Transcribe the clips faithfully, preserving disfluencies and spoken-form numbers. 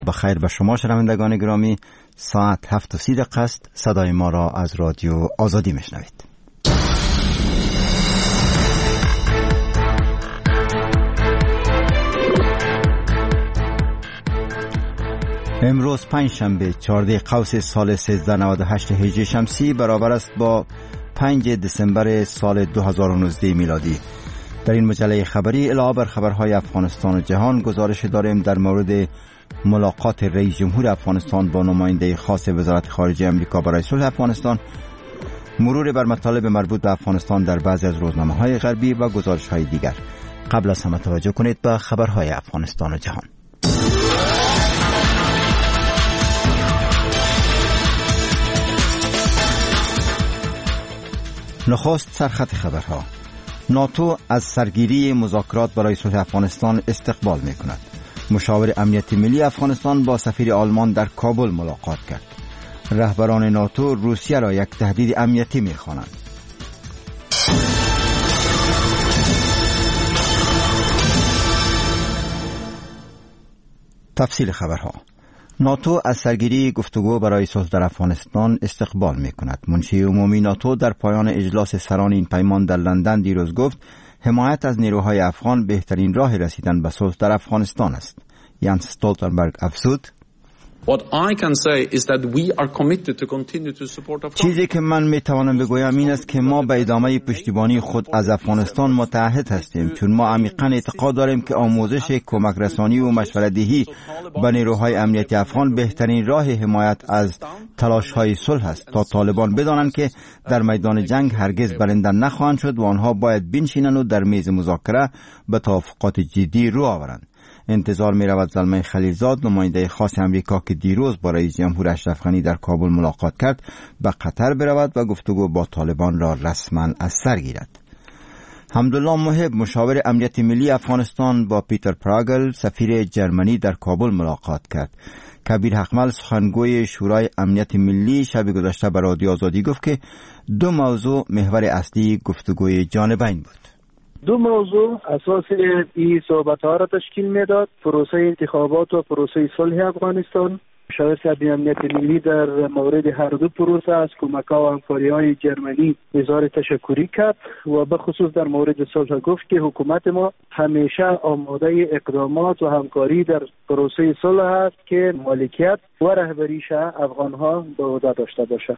بخیر به شما شنوندگان گرامی. ساعت هفت و سی دقیقه است. صدای ما را از رادیو آزادی میشنوید. امروز پنجشنبه چهارده قوس سال سیزده نود و هشت هجری شمسی برابر است با پنج دسامبر سال دو هزار و نوزده میلادی. در این مجله خبری علاوه بر خبرهای افغانستان و جهان گزارش داریم در مورد ملاقات رئیس جمهور افغانستان با نماینده خاص وزارت خارجه امریکا برای صلح افغانستان، مرور بر مطالب مربوط به افغانستان در بعضی از روزنامه‌های غربی و گزارش‌های دیگر. قبل از همه توجه کنید به خبرهای افغانستان و جهان. نخست سرخط خبرها. ناتو از سرگیری مذاکرات برای صلح افغانستان استقبال می‌کند. مشاور امنیت ملی افغانستان با سفیر آلمان در کابل ملاقات کرد. رهبران ناتو روسیه را یک تهدید امنیتی می‌خوانند. تفصیل خبرها. ناتو از سرگیری گفتگو برای صلح در افغانستان استقبال می‌کند. منشی عمومی ناتو در پایان اجلاس سران این پیمان در لندن دیروز گفت حمایت از نیروهای افغان بهترین راه رسیدن به صلح در افغانستان است. یانس استولتنبرگ افزود: What I can say is that we are committed to continue to support Afghanistan. چیزی که من میتوانم بگویم این است که ما به ادامه پشتیبانی خود از افغانستان متعهد هستیم، چون ما عمیقاً اعتقاد داریم که آموزش، کمک رسانی و مشورت‌دهی به نیروهای امنیتی افغان بهترین راه حمایت از تلاش‌های صلح است تا طالبان بدانند که در میدان جنگ هرگز برنده نخواهند شد و آنها باید بنشینند و در میز مذاکره به توافقات جدی رو آورند. انتظار می رود زلمه خلیلزاد، نماینده خاص امریکا که دیروز با رئیس جمهور اشرف غنی در کابل ملاقات کرد، به قطر برود و گفتگو با طالبان را رسما از سر گیرد. حمدالله محب، مشاور امنیت ملی افغانستان با پیتر پراگل، سفیر جرمنی در کابل ملاقات کرد. کبیر حقمل، سخنگوی شورای امنیت ملی، شب گذشته به رادیو آزادی گفت که دو موضوع محور اصلی گفتگوی جانبین بود. دو موضوع اساس این صحبت‌ها را تشکیل میداد: پروسه انتخابات و پروسه صلح افغانستان. مشاور امنیت ملی در مورد هر دو پروسه از کمک‌ها و همکاری‌های جرمنی اظهار تشکری کرد و به خصوص در مورد صلح گفت که حکومت ما همیشه آماده اقدامات و همکاری در پروسه صلح است که مالکیت و رهبریش افغان‌ها به عهده داشته باشد.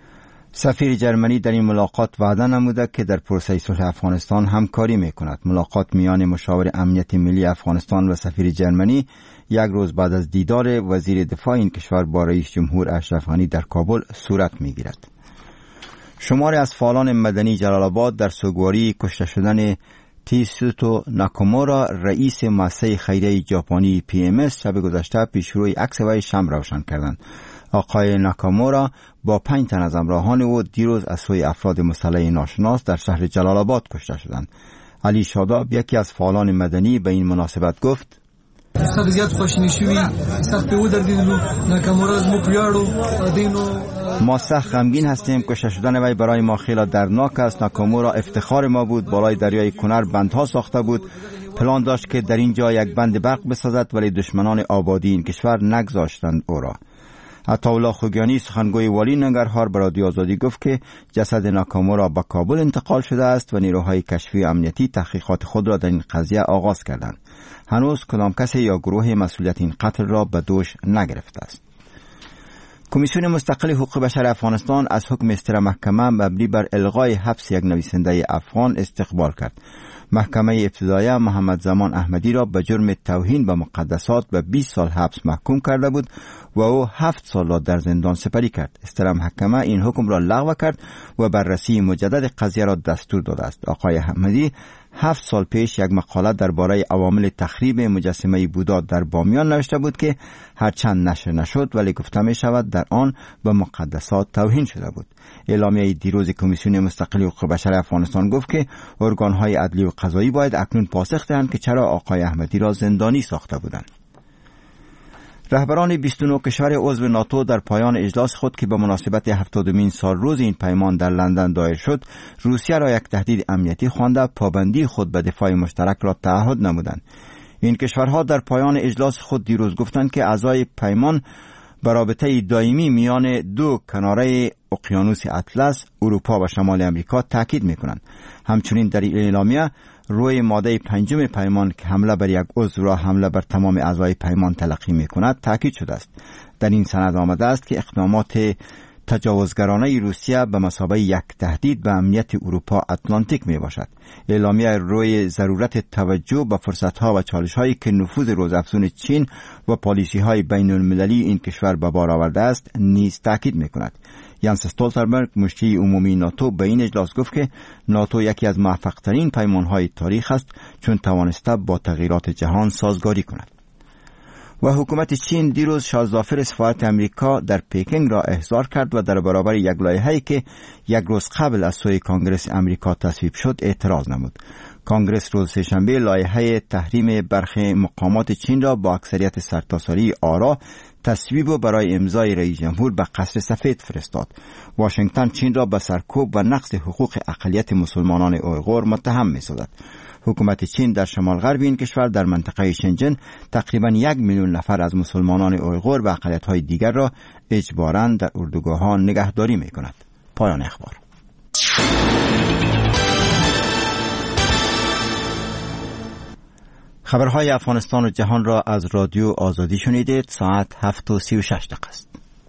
سفیر جرمنی در این ملاقات وعده نموده که در پروسه صلح افغانستان همکاری میکند. ملاقات میان مشاور امنیت ملی افغانستان و سفیر جرمنی یک روز بعد از دیدار وزیر دفاع این کشور با رئیس جمهور اشرف غنی در کابل صورت میگیرد. شماری از فعالان مدنی جلال آباد در سوگواری کشته شدن تیسوتو ناکامورا، رئیس مؤسسه خیریه ژاپنی پی ام اس، شب گذشته پیشروی عکس وی شمع روشن کردند. آقای ناکامورا با پنج تن از همراهان او دیروز از سوی افراد مسلح ناشناس در شهر جلال آباد کشته شدند. علی شاداب، یکی از فعالان مدنی، به این مناسبت گفت: ما سخت غمگین هستیم. کشته شدن وی برای ما خیلی دردناک است. ناکامورا افتخار ما بود. بالای دریای کنر بندها ساخته بود. پلان داشت که در اینجا یک بند برق بسازد، ولی دشمنان آبادی این کشور نگذاشتند او را. عطاالله خوگیانی، سخنگوی والی ننگرهار، به رادیو آزادی گفت که جسد ناکامورا به کابل انتقال شده است و نیروهای کشفی امنیتی تحقیقات خود را در این قضیه آغاز کردند. هنوز کدام کسی یا گروه مسئولیت این قتل را به دوش نگرفته است. کمیسیون مستقل حقوق بشر افغانستان از حکم استر محکمه مبنی بر الغای حبس یک نویسنده افغان استقبال کرد. محکمه ابتدایه محمد زمان احمدی را به جرم توهین به مقدسات به بیست سال حبس محکوم کرده بود و او هفت سال را در زندان سپری کرد. استر محکمه این حکم را لغو کرد و بررسی مجدد قضیه را دستور داده است. آقای احمدی هفت سال پیش یک مقاله درباره عوامل تخریب مجسمه بودا در بامیان نوشته بود که هرچند نشر نشد ولی گفته می شود در آن به مقدسات توهین شده بود. اعلامیه دیروز کمیسیون مستقل حقوق بشر افغانستان گفت که ارگان‌های عدلی و قضایی باید اکنون پاسخ دهند که چرا آقای احمدی را زندانی ساخته بودند. رهبران بیست و نه کشور عضو ناتو در پایان اجلاس خود که به مناسبت هفتادمین سال روز این پیمان در لندن دایر شد، روسیه را یک تهدید امنیتی خوانده پابندی خود به دفاع مشترک را تعهد نمودند. این کشورها در پایان اجلاس خود دیروز گفتند که اعضای پیمان به رابطه دائمی میان دو کناره اقیانوس اطلس، اروپا و شمال امریکا تاکید میکنند. همچنین در این اعلامیه روی ماده پنجم پیمان که حمله بر یک عضو را حمله بر تمام اعضای پیمان تلقی میکند تاکید شده است. در این سند آمده است که اقدامات تجاوزگرانه روسیه به مثابه یک تهدید به امنیت اروپا اتلانتیک می باشد. اعلامیه روی ضرورت توجه به فرصت‌ها و چالش‌هایی که نفوذ روزافزون چین و پالیسی‌های بین المللی این کشور به بار آورده است نیز تاکید می‌کند. یانس استولتنبرگ مشتی عمومی ناتو به این اجلاس گفت که ناتو یکی از موفق‌ترین پیمان‌های تاریخ است چون توانسته با تغییرات جهان سازگاری کند. و حکومت چین دیروز شازدافر سفارت امریکا در پکینگ را احضار کرد و در برابر یک لایحه‌ای که یک روز قبل از سوی کنگره امریکا تصویب شد اعتراض نمود. کنگره روز سه‌شنبه لایحه تحریم برخی مقامات چین را با اکثریت سرتاسری آرا تصویب و برای امضای رئیس جمهور به قصر سفید فرستاد. واشنگتن چین را به سرکوب و نقض حقوق اقلیت مسلمانان اویغور متهم می‌سازد. حکومت چین در شمال غرب این کشور در منطقه شنجن تقریباً یک میلیون نفر از مسلمانان اویغور و اقلیت‌های دیگر را اجباراً در اردوگاه‌ها نگهداری می‌کند. پایان اخبار. خبرهای افغانستان و جهان را از رادیو آزادی شنیدید. ساعت هفت و سی و شش دقیقه است.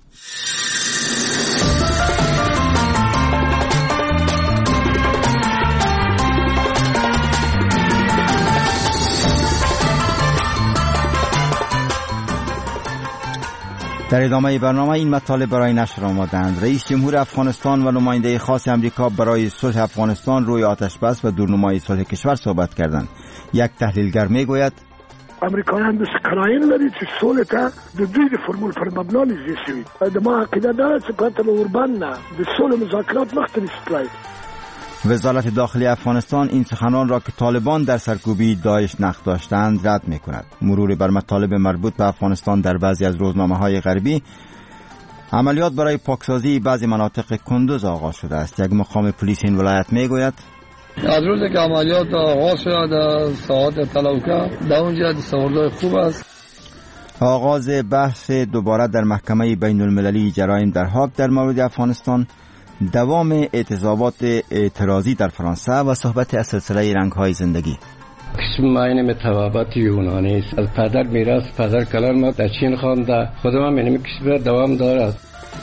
در ادامه برنامه این مطالب برای نشر آمدند. رئیس جمهور افغانستان و نماینده خاص امریکا برای صلح افغانستان روی آتش بس و دورنمای صلح کشور صحبت کردند. یک تحلیلگر میگوید امریکایان دست قرائن لري چې صلح ته د دوی د فرمول پر مبنا لیږي شوي. د ما عقیده ده چې قتل اوربان نه د صلح مذاکرات مخکې استفاده. وزارت داخلی افغانستان این سخنان را که طالبان در سرکوبی داعش نقد داشتند رد می کند. مرور بر مطالب مربوط به افغانستان در بعضی از روزنامه‌های غربی، عملیات برای پاکسازی بعضی مناطق کندوز آغاز شده است. یک مقام پلیس این ولایت می گوید از روزی که عملیات آغاز شده در ساعت تلوکه در اونجا سوردای خوب است. آغاز بحث دوباره در محکمه بین المللی جرایم در هاگ در مورد افغانستان، دوام اعتصابات اعتراضی در فرانسه و صحبت از سلسله رنگ‌های زندگی. اسم این متوابط یونانی است. از پدر میراث پدر کلان ما در چین خوانده. خودم هم اینمی کشور دوام دارد.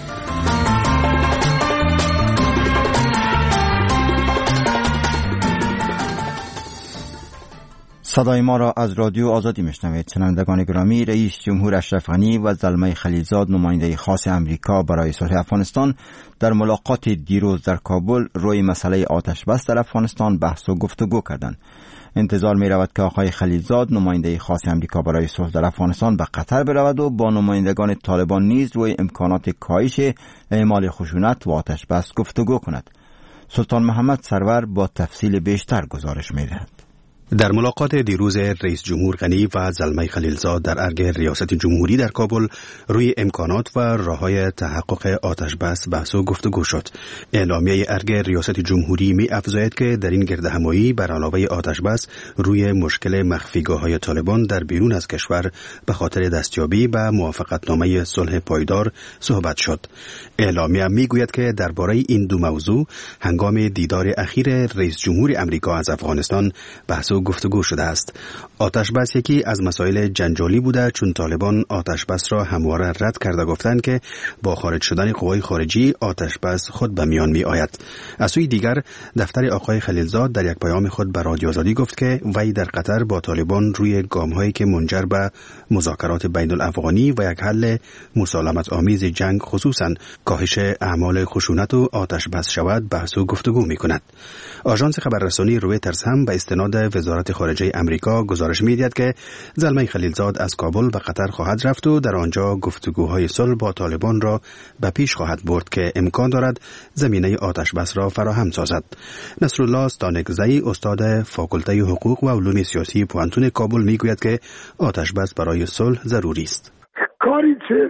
صدای ما را از رادیو آزادی میشنوید. شنوندگان گرامی، رئیس جمهور اشرف غنی و زلمه خلیلزاد نماینده خاص امریکا برای صلح افغانستان در ملاقات دیروز در کابل روی مسئله آتش بس در افغانستان بحث و گفتگو کردند. انتظار می رود که آقای خلیلزاد نماینده خاص امریکا برای صلح در افغانستان به قطر برود و با نمایندگان طالبان نیز روی امکانات کاهش اعمال خشونت و آتش بس گفتگو کند. سلطان محمد سرور با تفصیل بیشتر گزارش می دهد. در ملاقات دیروز رئیس جمهور غنی و زلمه خلیلزاد در ارگ ریاست جمهوری در کابل روی امکانات و راه‌های تحقق آتش بس بحث و گفتگو شد. اعلامیه ارگ ریاست جمهوری می افزاید که در این گردهمایی بر علاوه آتش بس روی مشکل مخفیگاه‌های طالبان در بیرون از کشور به خاطر دستیابی به موافقتنامه صلح پایدار صحبت شد. اعلامیه می گوید که درباره این دو موضوع هنگام دیدار اخیر رئیس جمهور امریکا از افغانستان بحث و گفتگو شده است. آتش بس یکی از مسائل جنجالی بوده، چون طالبان آتش بس را همواره رد کرده گفتند که با خارج شدن قوای خارجی آتش بس خود به میان می آید. از سوی دیگر دفتر آقای خلیلزاد در یک پیام خود به رادیو آزادی گفت که وی در قطر با طالبان روی گام‌هایی که منجر به مذاکرات بین الافغانی و یک حل مسالمت آمیز جنگ، خصوصا کاهش اعمال خشونت و آتش بس شود، بحث و گفتگو می کند. آژانس خبررسانی رویترز هم به استناد وزارت خارجه امریکا گزارش می‌دهد که زلمه خلیلزاد از کابل به قطر خواهد رفت و در آنجا گفتگوهای صلح با طالبان را به پیش خواهد برد که امکان دارد زمینه آتش بس را فراهم سازد. نصرالله ستانکزی، استاد فاکولته حقوق و علوم سیاسی پوانتون کابل، میگوید که آتش بس برای صلح ضروری است. کاری که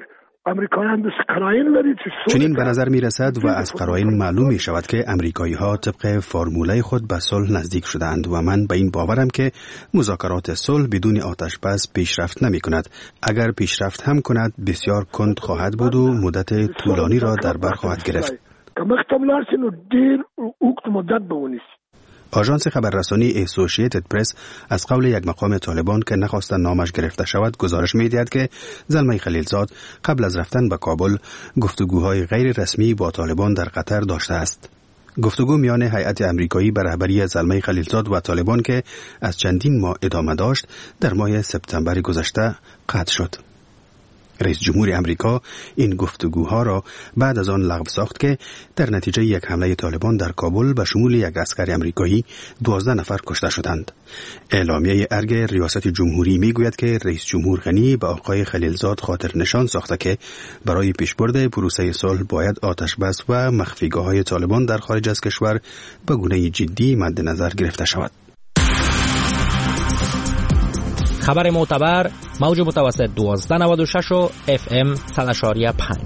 امریکایان دست قرائن لري چې چنین به نظر می رسد و از قرائن معلوم می شود که امریکایی ها طبق فرموله خود به صلح نزدیک شدند و من به این باورم که مذاکرات صلح بدون آتش بس پیشرفت نمی کند. اگر پیشرفت هم کند بسیار کند خواهد بود و مدت طولانی را در بر خواهد گرفت. که مختم لارسی نو دیر اوقت مدت بونیست. آژانس خبررسانی اسوسییتد پرس از قول یک مقام طالبان که نخواستن نامش گرفته شود گزارش می‌دهد که زلمه خلیلزاد قبل از رفتن به کابل گفتگوهای غیر رسمی با طالبان در قطر داشته است. گفتگو میان هیئت امریکایی به رهبری زلمه خلیلزاد و طالبان که از چندین ماه ادامه داشت در ماه سپتامبر گذشته قطع شد. رئیس جمهور امریکا این گفتگوها را بعد از آن لغو ساخت که در نتیجه یک حمله طالبان در کابل به شمول یک عسکر امریکایی دوازده نفر کشته شدند. اعلامیه ارگ ریاست جمهوری میگوید که رئیس جمهور غنی به آقای خلیلزاد خاطر نشان ساخته که برای پیشبرد پروسه صلح باید آتش بس و مخفیگاه‌های طالبان در خارج از کشور به گونه جدی مد نظر گرفته شود. خبر معتبر موج متوسط دوازده نود و شش و اف ام صد و پنج.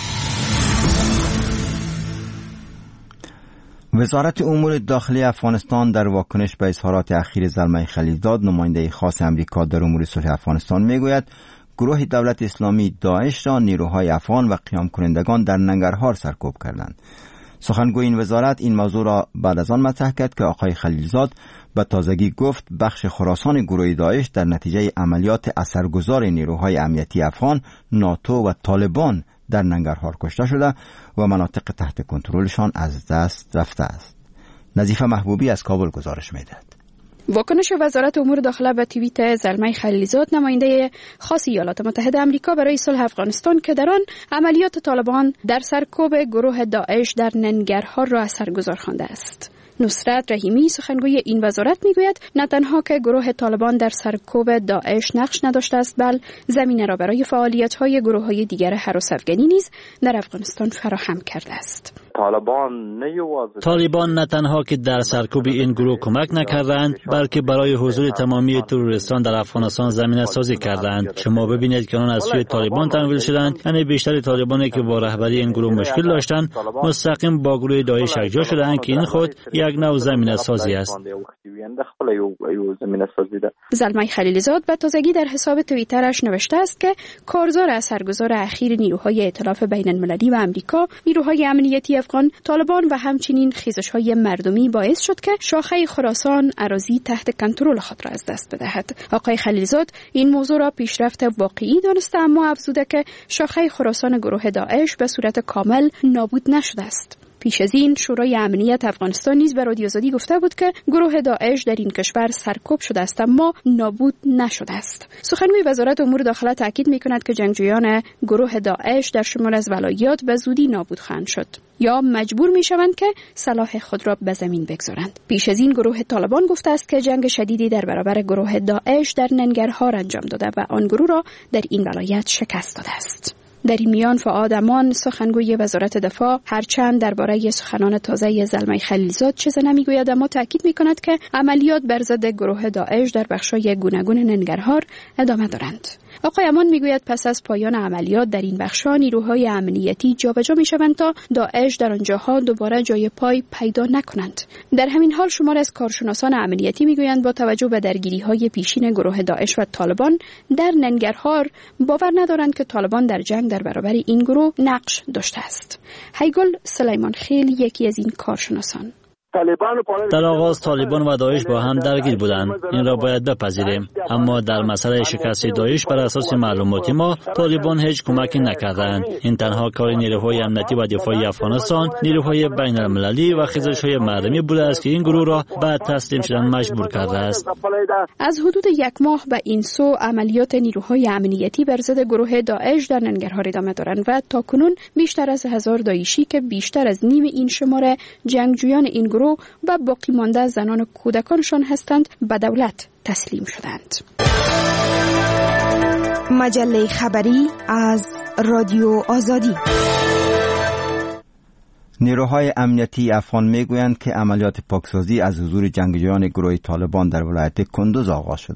وزارت امور داخلی افغانستان در واکنش به اظهارات اخیر زلمه خلیلزاد نماینده خاص امریکا در امور صلح افغانستان میگوید گروه دولت اسلامی داعش را نیروهای افغان و قیام کنندگان در ننگرهار سرکوب کردند. سخنگوی این وزارت این موضوع را بعد از آن مطرح کرد که آقای خلیلزاد به تازگی گفت بخش خراسان گروه داعش در نتیجه عملیات اثرگذار نیروهای امنیتی افغان، ناتو و طالبان در ننگرهار کشته شده و مناطق تحت کنترلشان از دست رفته است. نظیفه محبوبی از کابل گزارش می‌دهد. واکنش وزارت امور داخله به توییت زلمه خلیلزاد نماینده خاص ایالات متحده آمریکا برای صلح افغانستان که در آن عملیات طالبان در سرکوب گروه داعش در ننگرهار را اثرگذار خوانده است. نصرت رحیمی سخنگوی این وزارت میگوید نه تنها که گروه طالبان در سرکوب داعش نقش نداشته است بل زمینه را برای فعالیت‌های گروه‌های دیگر هراس افغانی نیز در افغانستان فراهم کرده است. طالبان نه تنها که در سرکوب این گروه کمک نکردند بلکه برای حضور تمامی تروریستان در افغانستان زمینه سازی کردند. شما ببینید که آنان از سوی طالبان تمویل شدند، یعنی بیشتر طالبانی که با رهبری این گروه مشکل داشتند مستقیم با گروه داعش یکجا شدند که این خود یک نوع زمینه سازی است. زلمه خلیلزاد به تازگی در حساب توییترش نوشته است که کارزار اثرگذار اخیر نیروهای ائتلاف بین المللی و امریکا، نیروهای امنیتی افغان، طالبان و همچنین خیزش‌های مردمی باعث شد که شاخه خراسان اراضی تحت کنترل خود را از دست بدهد. آقای خلیلزاد این موضوع را پیشرفت واقعی دانسته اما افزوده که شاخه خراسان گروه داعش به صورت کامل نابود نشده است. پیش از این شورای امنیت افغانستان نیز به رادیو آزادی گفته بود که گروه داعش در این کشور سرکوب شده است اما نابود نشده است. سخنگوی وزارت امور داخله تاکید می‌کند که جنگجویان گروه داعش در شمال از ولایات به زودی نابود خواهند شد یا مجبور می‌شوند که سلاح خود را به زمین بگذارند. پیش از این گروه طالبان گفته است که جنگ شدیدی در برابر گروه داعش در ننگرهار انجام داده و آن گروه را در این ولایت شکست داده است. در این میان فؤاد امان سخنگوی وزارت دفاع هرچند درباره سخنان تازه زلمه خلیلزاد چیزی نمیگوید اما تاکید میکند که عملیات بر ضد گروه داعش در بخش‌های گوناگون ننگرهار ادامه دارند. آقای امان میگوید پس از پایان عملیات در این بخش‌ها نیروهای امنیتی جابجا میشوند تا داعش در آنجاها دوباره جای پای پیدا نکنند. در همین حال شمار از کارشناسان امنیتی میگویند با توجه به درگیری‌های پیشین گروه داعش و طالبان در ننگرهار باور ندارند که طالبان در جنگ در برابر این گروه نقش داشته است. هیگل سلیمان خیل یکی از این کارشناسان: در آغاز طالبان و داعش با هم درگیر بودند، این را باید بپذیریم، اما در مسئله شکست داعش بر اساس معلومات ما طالبان هیچ کمکی نکردند. این تنها کار نیروهای امنیتی و دفاعی افغانستان، نیروهای بین المللی و خیزش‌های مردمی بوده است که این گروه را به تسلیم شدن مجبور کرده است. از حدود یک ماه به این سو عملیات نیروهای امنیتی بر ضد گروه داعش در ننگرهار ادامه دارند و تاکنون بیشتر از هزار داعشی که بیشتر از نیم این شماره جنگجویان این گروه و باقی مانده زنان و کودکانشان هستند به دولت تسلیم شدند. مجله خبری از رادیو آزادی. نیروهای امنیتی افغان میگویند که عملیات پاکسازی از حضور جنگجویان گروه طالبان در ولایت کندوز آغاز شده است.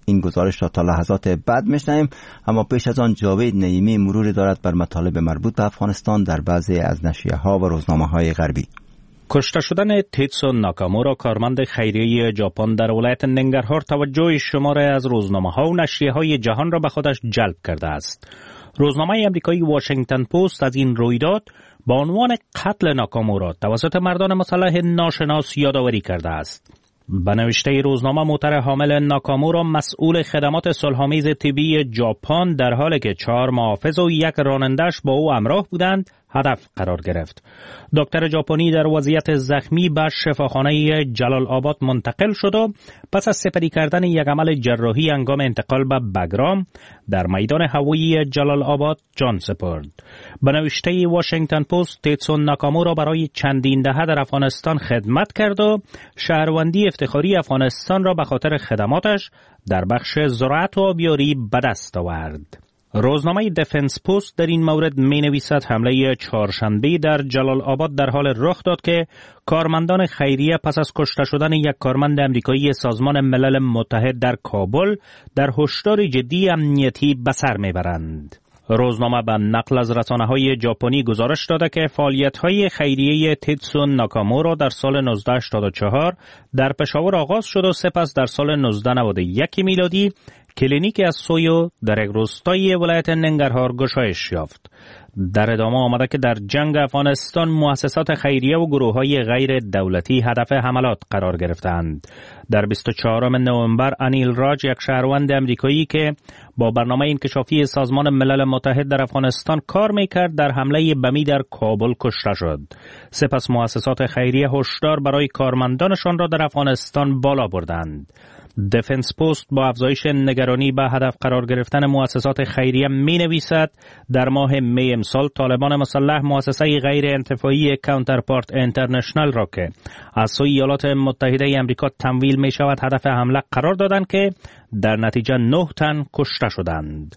این گزارش را تا لحظات بعد میشنویم، اما پیش از آن جاوید نعیمی مروری دارد بر مطالب مربوط به افغانستان در بعضی از نشریه‌ها و روزنامه‌های غربی. کشته شدن تیتسو ناکامورا کارمند خیریه ژاپن در ولایت ننگرهار توجه شماری از روزنامه‌ها و نشریه‌های جهان را به خودش جلب کرده است. روزنامه آمریکایی واشنگتن پست از این رویداد با عنوان قتل ناکامورا توسط مردان مسلح ناشناس یادآوری کرده است. به نوشته روزنامه موتر حامل ناکامورا مسئول خدمات صلح‌آمیز طبی ژاپن در حالی که چهار محافظ و یک رانندش با او همراه بودند هدف قرار گرفت. دکتر ژاپنی در وضعیت زخمی به شفاخانه جلال آباد منتقل شد و پس از سپری کردن یک عمل جراحی هنگام انتقال به بگرام در میدان هوایی جلال آباد جان سپرد. به نوشته واشنگتن پست تیتسو ناکامورا برای چندین دهه در افغانستان خدمت کرد و شهروندی افتخاری افغانستان را به خاطر خدماتش در بخش زراعت و آبیاری به دست آورد. روزنامه دفنس پست در این مورد می نویسد حمله چهارشنبه در جلال آباد در حال رخ داد که کارمندان خیریه پس از کشته شدن یک کارمند امریکایی سازمان ملل متحد در کابل در هشدار جدی امنیتی به سر می برند. روزنامه به نقل از رسانه‌های ژاپنی گزارش داده که فعالیت‌های خیریه تیتسو ناکامورا در سال نوزده هشتاد و چهار در پشاور آغاز شد و سپس در سال نوزده نود و یک میلادی کلینیک از سویو در یک روستای ولایت ننگرهار گشایش یافت. در ادامه آمده که در جنگ افغانستان مؤسسات خیریه و گروه‌های غیر دولتی هدف حملات قرار گرفتند. در بیست و چهارم نوامبر انیل راج، یک شهروند امریکایی که با برنامه انکشافی سازمان ملل متحد در افغانستان کار میکرد، در حمله بمی در کابل کشته شد. سپس مؤسسات خیریه هشدار برای کارمندانشان را در افغانستان بالا بردند. دفنس پست با افزایش نگرانی به هدف قرار گرفتن مؤسسات خیریه می نویسد در ماه می امسال طالبان مسلح مؤسسه غیر انتفاعی کانترپارت اینترنشنال را که از سوی ایالات متحده آمریکا تمویل می شود هدف حمله قرار دادند که در نتیجه نه تن کشته شدند.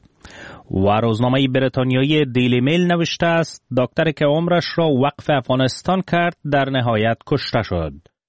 و روزنامه بریتانیایی دیلی میل نوشته است دکتری که عمرش را وقف افغانستان کرد در نهایت کشته شد.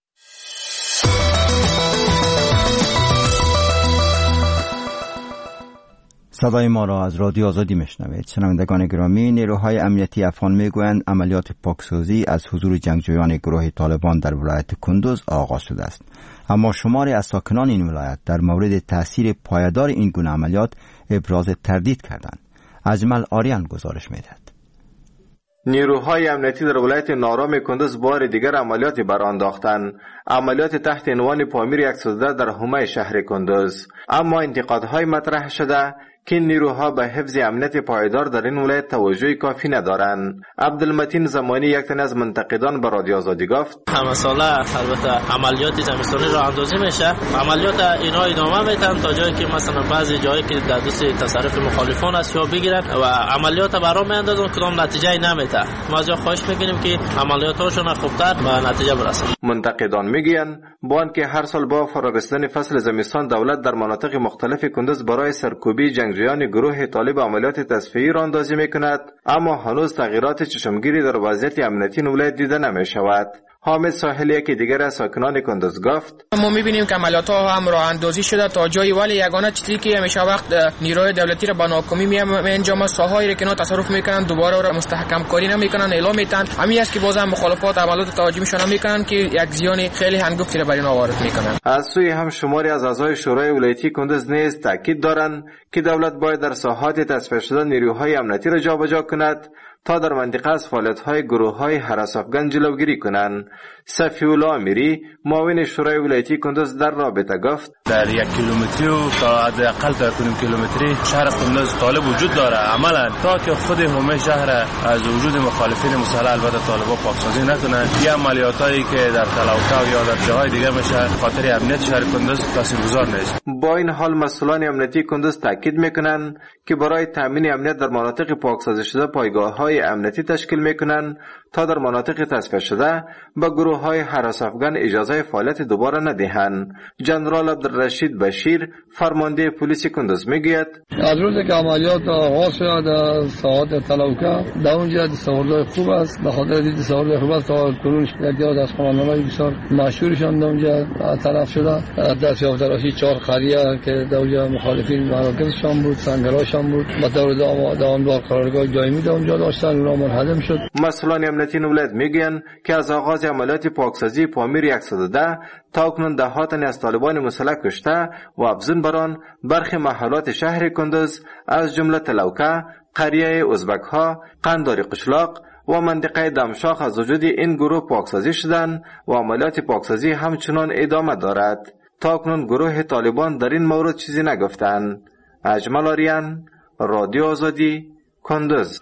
صدای ما را از رادیو آزادی میشنوید. شنوندگان گرامی، نیروهای امنیتی افغان میگویند عملیات پاکسازی از حضور جنگجویان گروه طالبان در ولایت کندوز آغاز شده است. اما شماری از ساکنان این ولایت در مورد تاثیر پایدار این گونه عملیات ابراز تردید کردند. اجمل آریان گزارش میدهد. نیروهای امنیتی در ولایت نارام کندوز بار دیگر عملیاتی برانداختند. عملیات تحت عنوان پامیر صد و یک در حومه شهر کندوز. اما انتقادهای مطرح شده که نیروها به حفظ امنیت پایدار در این ولایت توجه کافی ندارند. عبدالمتین زمانی، یک تن از منتقدان، به رادیو آزادی گفت همه ساله البته عملیات زمستانی راه اندازی میشه، عملیات اینا ادامه میتن تا جایی که مثلا بعضی جایی که در دست تصرف مخالفان است یا بگیرن و عملیات برام میاندازن کدام نتیجه نمیده. ما از خواهش میکنیم که عملیاتشون خوبتر به نتیجه برسن. منتقدان میگن با آنکه هر سال با فرا رسیدن فصل زمستان دولت در مناطق مختلف کندوز برای سرکوبی جنگجویان گروه طالب عملیات تصفیه‌ای را اندازی میکند، اما هنوز تغییرات چشمگیری در وضعیت امنیتی ولایت دیده نمیشود. حامد ساحلی که دیگر از ساکنان کندوز گفت ما میبینیم که عملیات ها هم راه اندازی شده تا جایی، ولی یگانه چیزی که همیشه وقت نیروی دولتی را به ناکامی میانجامه، ساحایی را که اینا تصرف میکنن دوباره را مستحکم کاری نمیکنن، اعلام میتن. همین است که باز هم مخالفات عملیات تهاجمیشون میکنن که یک زیان خیلی هنگفتی را بر اینا وارد میکنن. از سوی هم شماری از اعضای شورای ولایتی کندوز نیز تاکید دارند که دولت باید در ساحات تصفیه شده نیروهای امنیتی را جابجا کند تا در منطقه از فعالیت‌های گروه‌های هراس افغان جلوگیری کنند. صفی الله امیری، معاون شورای ولایتی کندوز، در رابطه گفت در یک کیلومتری و تا حداقل تا یک کیلومتری شهر کندوز طالب وجود داره. عملا تا که خود همه شهر از وجود مخالفین مسلح البته طالبا پاکسازی نکنند، یا عملیاتایی که در تلاوکا یا در جاهای دیگه میشه خاطر امنیت شهر کندوز تاثیرگذار نیست. با این حال مسئولان امنیتی کندوز تاکید میکنند که برای تامین امنیت در مناطق پاکسازی شده پایگاه‌های امنیتی تشکیل میکنند تا در مناطق تصفیه شده به گروه های هراس افغان اجازه فعالیت دوباره ندهند. جنرال عبدالرشید بشیر فرمانده پلیس کندز میگوید از روزی که عملیات آغاز شد در ساعات تلوکه در اونجا دستاوردهای خوب است. به خاطر دید دستاوردهای خوب است تا کنون یک یاد از قماندان‌های بسیار مشهورشان در اونجا طرف شده. دست یافته راشی چهار خریه که در اونجا مخالفین مراکزشان بود، سنگرهاشان بود، با دور دوامدار قرارگاه دائمی در اونجا داشتن، اونا منهدم شد. مسئولان امنیتی ولایت میگن که از آغاز عملیات پاکسازی پامیر صد و ده تا اکنون ده تن از طالبان مسلح کشته و افزون بران برخی محلات شهر کندز از جمله تلوکه، قریه ازبک ها، قنداری قشلاق و منطقه دمشاق از وجود این گروه پاکسازی شدند و عملیات پاکسازی همچنان ادامه دارد. تا اکنون گروه طالبان در این مورد چیزی نگفتند. اجمل آریان، رادیو آزادی، کندز.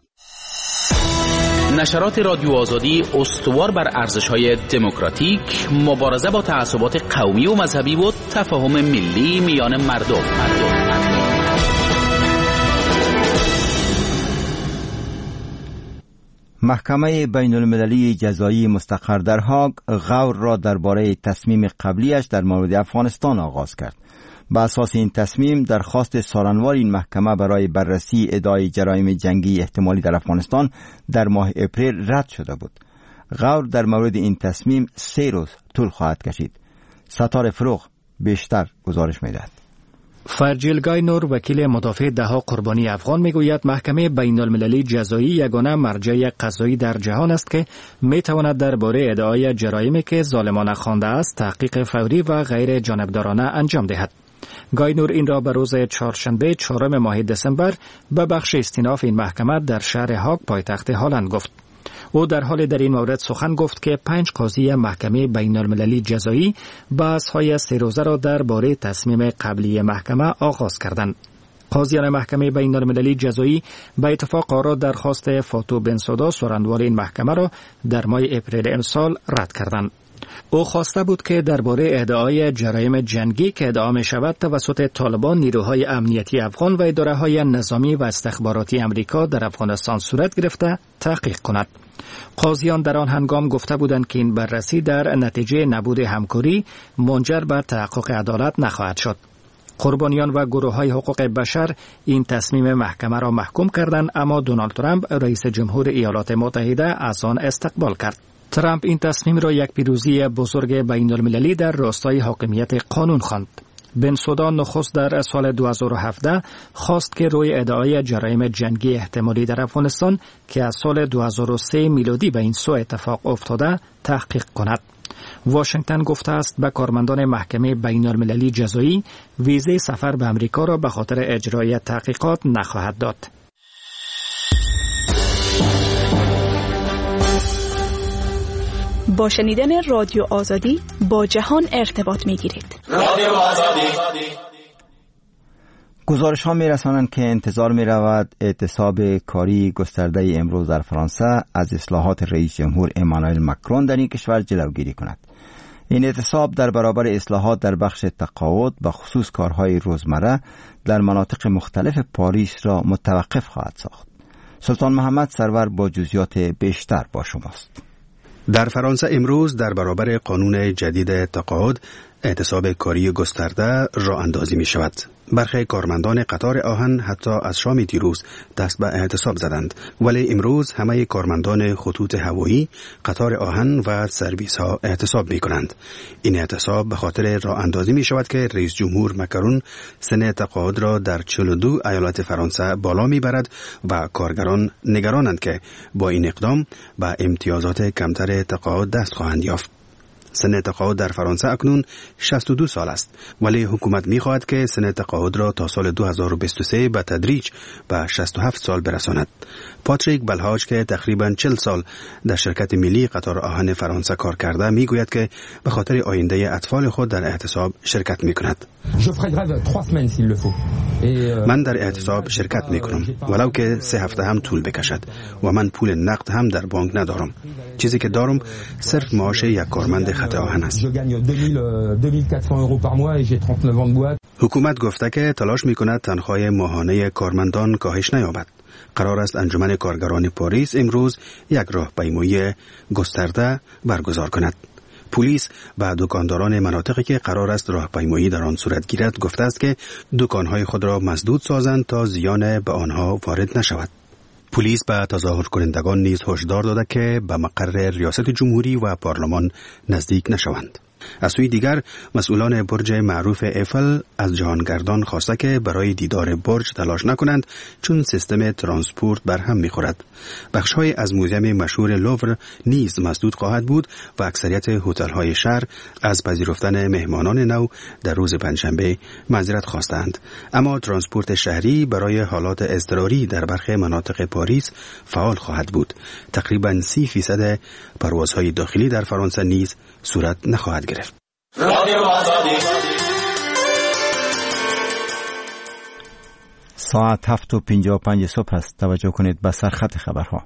نشرات رادیو آزادی استوار بر ارزش‌های دموکراتیک، مبارزه با تعصبات قومی و مذهبی و تفاهم ملی میان مردم. محکمه بین المللی جزایی مستقر در هاگ غور را درباره تصمیم قبلیش در مورد افغانستان آغاز کرد. به اساس این تصمیم درخواست سالانوار این محکمه برای بررسی ادعای جرایم جنگی احتمالی در افغانستان در ماه اپریل رد شده بود. غور در مورد این تصمیم سه روز طول خواهد کشید. ستاره فروغ بیشتر گزارش می‌دهد. فرجیل گاینور وکیل مدافع دهها قربانی افغان میگوید محکمه بین المللی جزایی یگانه مرجع قضایی در جهان است که میتواند درباره ادعای جرایمی که ظالمانه خوانده است تحقیق فوری و غیر جانبدارانه انجام دهد. گاینور این را به روز چهارشنبه چهارم ماه دسامبر به بخش استیناف این محکمه در شهر هاگ پایتخت هلند گفت. او در حال در این مورد سخن گفت که پنج قاضی محکمه بین المللی جزایی بحث‌های سه روزه را درباره تصمیم قبلی محکمه آغاز کردند. قاضیان محکمه بین المللی جزایی به اتفاق آرا درخواست فاتو بنسودا سخنران این محکمه را در ماه اپریل امسال رد کردند. او خواسته بود که درباره ادعای جرایم جنگی که ادعا می شود توسط طالبان نیروهای امنیتی افغان و اداره‌های نظامی و استخباراتی امریکا در افغانستان صورت گرفته تحقیق کند. قاضیان در آن هنگام گفته بودند که این بررسی در نتیجه نبود همکاری منجر به تحقق عدالت نخواهد شد. قربانیان و گروه‌های حقوق بشر این تصمیم محکمه را محکوم کردند، اما دونالد ترامپ رئیس جمهور ایالات متحده از آن استقبال کرد. ترامپ این تصمیم را یک پیروزی بزرگ بین المللی در راستای حاکمیت قانون خواند. بنسودا نخست در سال دو هزار و هفده خواست که روی ادعای جرایم جنگی احتمالی در افغانستان که از سال دو هزار و سه میلادی به این سو اتفاق افتاده تحقیق کند. واشنگتن گفته است به کارمندان محکمه بین المللی جزایی ویزه سفر به امریکا را به خاطر اجرای تحقیقات نخواهد داد. با شنیدن رادیو آزادی با جهان ارتباط می گیرید. رادیو آزادی. گزارش ها می رسانند که انتظار می رود اعتصاب کاری گسترده امروز در فرانسه از اصلاحات رئیس جمهور امانوئل مکرون در این کشور جلوگیری کند. این اعتصاب در برابر اصلاحات در بخش تقاعد و خصوص کارهای روزمره در مناطق مختلف پاریس را متوقف خواهد ساخت. سلطان محمد سرور با جزئیات بیشتر با شماست. در فرانسه امروز در برابر قانون جدید تقاعد اعتصاب کاری گسترده راه اندازی می شود. برخی کارمندان قطار آهن حتی از شام دیروز دست به اعتصاب زدند، ولی امروز همه کارمندان خطوط هوایی، قطار آهن و سرویس ها اعتصاب می کنند. این اعتصاب به خاطر راه اندازی می شود که رئیس جمهور مکرون سن تقاعد را در چهل و دو ایالت فرانسه بالا می برد و کارگران نگرانند که با این اقدام به امتیازات کمتر تقاعد دست خواهند یافت. سن تقاعد در فرانسه اکنون شصت و دو سال است، ولی حکومت می خواهد که سن تقاعد را تا سال دو هزار و بیست و سه به تدریج به شصت و هفت سال برساند. پاتریک بلهاج که تقریباً چهل سال در شرکت ملی قطار آهن فرانسه کار کرده می گوید که به خاطر آینده اطفال خود در اعتصاب شرکت می کند. من در اعتصاب شرکت می کنم ولو که سه هفته هم طول بکشد و من پول نقد هم در بانک ندارم. چیزی که دارم صرف معاش یک کارمند خط آهن است. حکومت گفته که تلاش می کند تنخواه ماهانه کارمندان کاهش نیابد. قرار است انجمن کارگران پاریس امروز یک راهپیمایی گسترده برگزار کند. پلیس به دکانداران مناطقی که قرار است راهپیمایی در آن صورت گیرد گفته است که دکانهای خود را مسدود سازند تا زیان به آنها وارد نشود. پلیس به تظاهر کنندگان نیز هشدار داده که به مقر ریاست جمهوری و پارلمان نزدیک نشوند. از سوی دیگر مسئولان برج معروف ایفل از جهانگردان خواسته که برای دیدار برج تلاش نکنند چون سیستم ترانسپورت بر هم می‌خورد. بخش‌های از موزیم مشهور لوور نیز مسدود خواهد بود و اکثریت هتل‌های شهر از پذیرفتن مهمانان نو در روز پنجشنبه معذرت خواستند. اما ترانسپورت شهری برای حالات اضطراری در برخی مناطق پاریس فعال خواهد بود. تقریباً سی فیصد پروازهای داخلی در فرانسه نیز صورت نخواهد گرفت. ساعت هفت و پنجاه و پنج صبح است. توجه کنید به سرخط خبرها.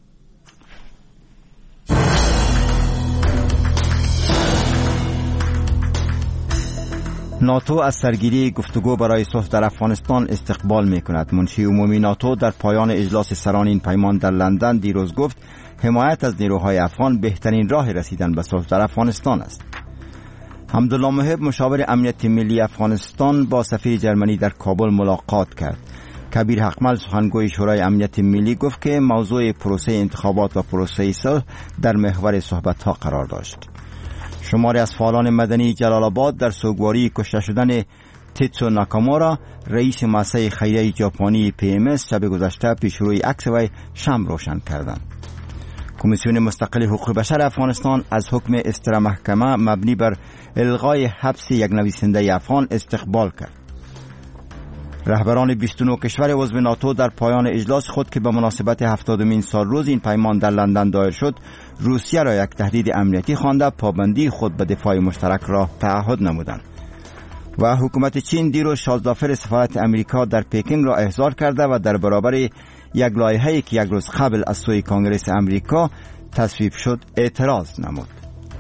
ناتو از سرگیری گفتگو برای صلح در افغانستان استقبال می کند. منشی عمومی ناتو در پایان اجلاس سران این پیمان در لندن دیروز گفت حمایت از نیروهای افغان بهترین راه رسیدن به صلح در افغانستان است. حمدالله محب مشاور امنیت ملی افغانستان با سفیر جرمنی در کابل ملاقات کرد. کبیر حقمل سخنگوی شورای امنیت ملی گفت که موضوع پروسه انتخابات و پروسه صلح در محور صحبت‌ها قرار داشت. شماری از فعالان مدنی جلال آباد در سوگواری کشته شدن تیتسو ناکامورا رئیس مؤسسه خیریه ژاپنی پی ام اس شب گذشته پیش روی عکس وی شمع روشن کردند. کمیسیون مستقل حقوق بشر افغانستان از حکم استرا محکمه مبنی بر الغای حبس یک نویسنده افغان استقبال کرد. رهبران بیست و نه کشور عضو ناتو در پایان اجلاس خود که به مناسبت هفتادمین سال روز این پیمان در لندن دایر شد، روسیه را یک تهدید امنیتی خوانده پابندی خود به دفاع مشترک را تعهد نمودند. و حکومت چین دیروز شازدافر سفارت امریکا در پکین را احضار کرده و در برابر یک لایحه‌ای که یک روز قبل از سوی کنگره امریکا تصویب شد اعتراض نمود.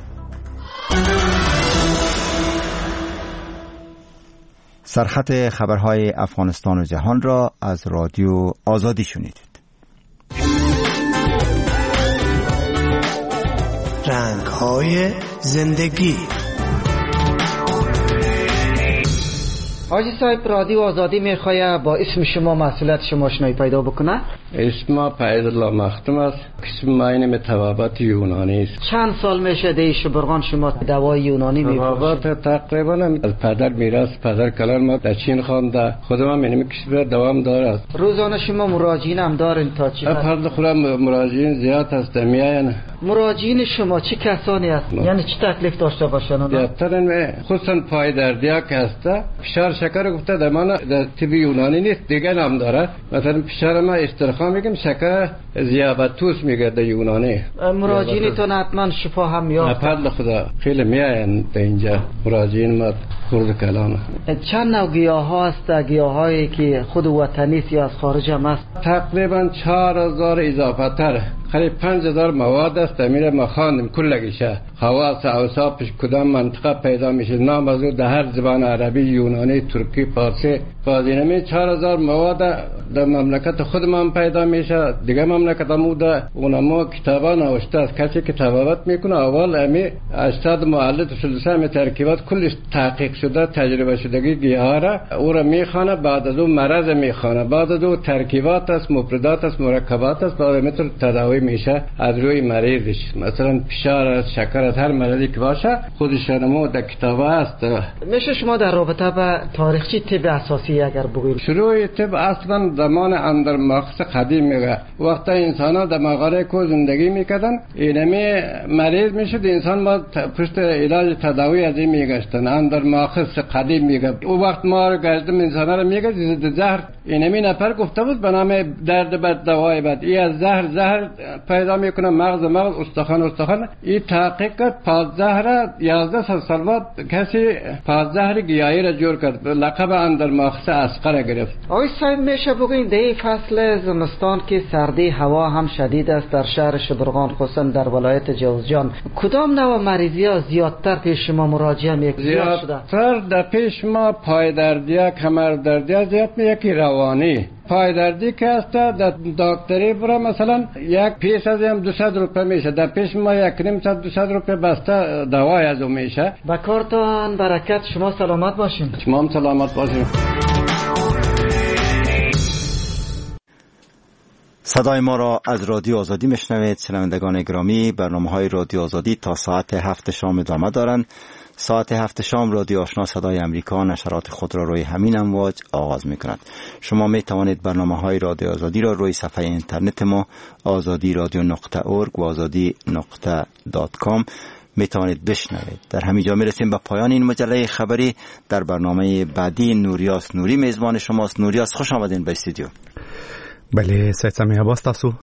سرخط خبرهای افغانستان و جهان را از رادیو آزادی شنیدید. رنگ‌های زندگی. حاجی صاحب، رادیو آزادی میخواه با اسم شما مسئولیت شما آشنایی پیدا بکنه؟ اسم فیض‌الله مختوم است. اسم معین طبابت یونانی است. چند سال میشه دی شبرغان شما دوای یونانی میفروشید؟ طبابت تقریبا از پدر میراث پدر کلان ما در چین خوانده. خودم هم اینم کسب دوام داره. روزانه شما مراجعین هم دارین تا چی؟ فرض خودم مراجعین زیاد هست میاین. مراجعین شما چه کسانی هست؟ یعنی چه تکلیف داشته باشن؟ زیادتر خصوصا پای دردیا که هست. فشار شکر گفته در من در طب یونانی نیست، دیگه نام داره. مثلا فشار ما استرخا میگم، شکر زیابتوس میگه در یونانی. مراجعینتون حتما شفا هم یافت. فضل خدا خیلی میاین در اینجا مراجعین ما خورد کلان. چند نوع گیاه ها هست؟ گیاه هایی که خود وطنی است یا از خارج هم هست؟ تقریبا چهار هزار اضافه تر، قریب پنج هزار مواد است. امیر ما خواندم کلگیشه خواص اوصافش کدام منطقه پیدا میشه، نام از او در هر زبان عربی، یونانی، ترکی، فارسی. بازینمی چهار هزار مواد در مملکت خود من پیدا میشه. دیگه مملکت همو در اونما کتابا نوشته است. کسی که تبابت میکنه اول امی استاد معلد سلسه می ترکیبات کلش تحقیق شده، تجربه شدگی گیاه را او را میخوانه، بعد از اون مرض میخوانه، بعد از اون ترکیبات است، مفردات است، مرکبات است، بعد میتونه تداوی میشه از روی مریضش. مثلا فشار است، شکر است، هر مرضی که باشه خودش نمو در کتاب است. میشه شما در رابطه با تاریخچه طب اساسی اگر بگویید؟ شروع طب اصلا زمان اندر ماخص قدیم میگه. وقتا انسان ها در مغاره کو زندگی میکردن، اینمی مریض میشد، انسان ما پشت علاج تداوی از این میگشتن. اندر ماخص قدیم میگه. او وقت ما رو گشتم انسان ها رو میگه زد زهر. اینمی نفر گفته بود به نام درد بد دوای بد. ای از زهر زهر پیدا میکنه، مغز مغز، استخوان استخوان. این تحقیق کرد پاززهر یازده سال بعد کسی پاززهر گیاهی را جور کرد، لقب اندر ماخص اسقر گرفت. آقای صاحب میشه بگوین در فصل زمستان که سردی هوا هم شدید است در شهر شبرغان، خصوصا در ولایت جوزجان، کدام نوع مریضی ها زیادتر پیش شما مراجعه میکنه؟ زیادتر در پیش ما پای دردی ها، کمر دردی ها زیاد میگه که روانی. پایدردی که است در دکتری برای مثلا یک پیس از هم دویست روپیه میشه، در پیش ما یک نیم صد دویست روپیه بسته دوای از اون میشه. با کارتان برکت، شما سلامت باشین. شما هم سلامت باشین. صدای ما را از رادیو آزادی میشنوید. شنوندگان گرامی، برنامه های رادیو آزادی تا ساعت هفت شام ادامه دارند. ساعت هفت شام رادیو آشنا صدای امریکا نشرات خود را روی همین امواج آغاز می کند. شما می توانید برنامه های رادیو آزادی را روی صفحه اینترنت ما آزادی رادیو نقطه اورگ و آزادی نقطه دات کام می توانید بشنوید. در همین جا می رسیم به پایان این مجله خبری. در برنامه بعدی نوریاس نوری میزبان شماست. نوریاس، خوش آمدین به استودیو. بله، سید سمیع عباس، تاسو